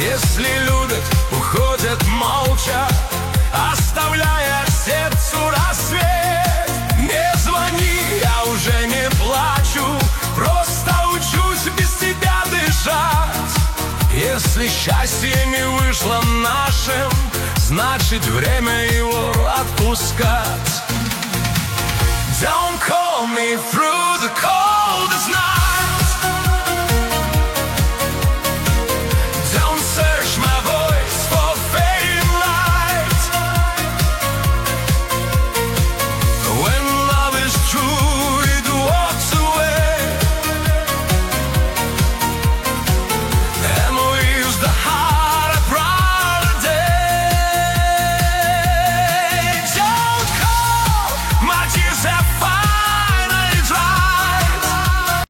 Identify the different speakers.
Speaker 1: Если любят, уходят молча, оставляя сердцу рассвет. Не звони, я уже не плачу, просто учусь без тебя дышать. Если счастье не вышло нашим, значит время его отпускать. Don't call me through the call.